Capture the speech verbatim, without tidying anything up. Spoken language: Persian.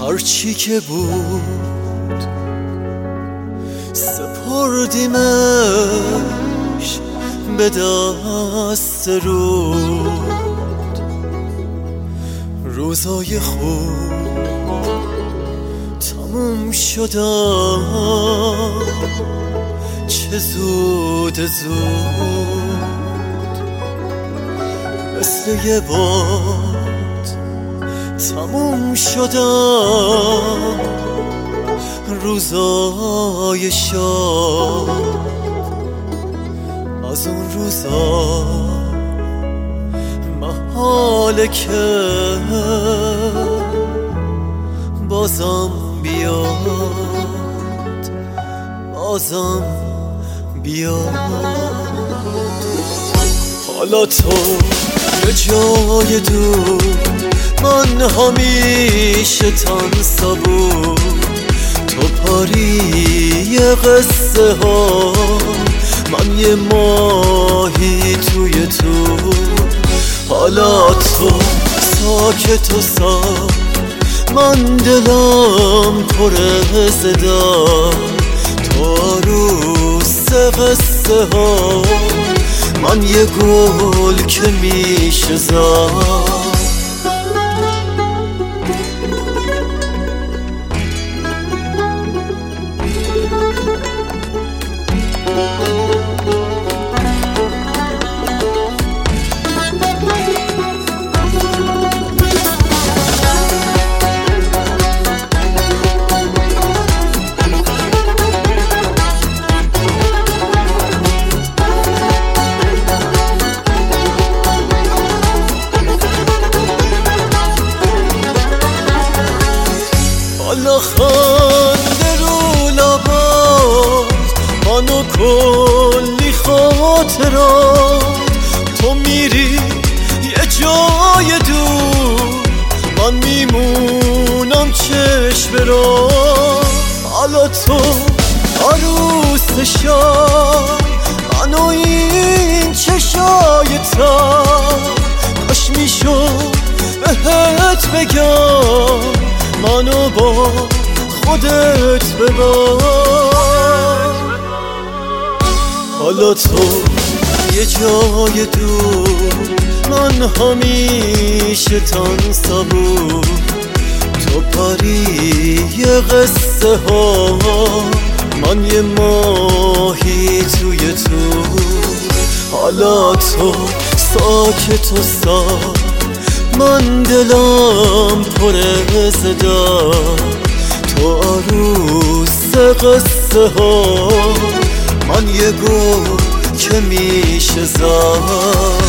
هرچی که بود سپردیمش به دست رود. روزای خوب تموم شدن چه زود زود، مثل یه باد تموم شدن روزای شاد. از اون روزا محاله که بازم بیاد، بازم بیاد. حالا تو یه جای دور، من همیشه تنسا بود. تو پاری قصه ها، من یه ماهی توی تو. حالا تو ساکت و ساک، من دلم پر صدا. تو عروس قصه ها، من یه گل که میشه زاد. حالا خنده رو لبات، منو کلی خاطرات. تو میری یه جای دور، من میمونم چشم برات. حالا تو عروس شب، منو این چشای تر. کاش میشد بهت بگم منو با خودت ببر. حالا تو یه جای دور، من همیشه تنسا بود. تو پاری قصه ها، من یه ماهی توی تو. حالا تو ساکت و ساک، من دلم پر صدا. تو عروس قصه ها، من یه گل که میشه زاد.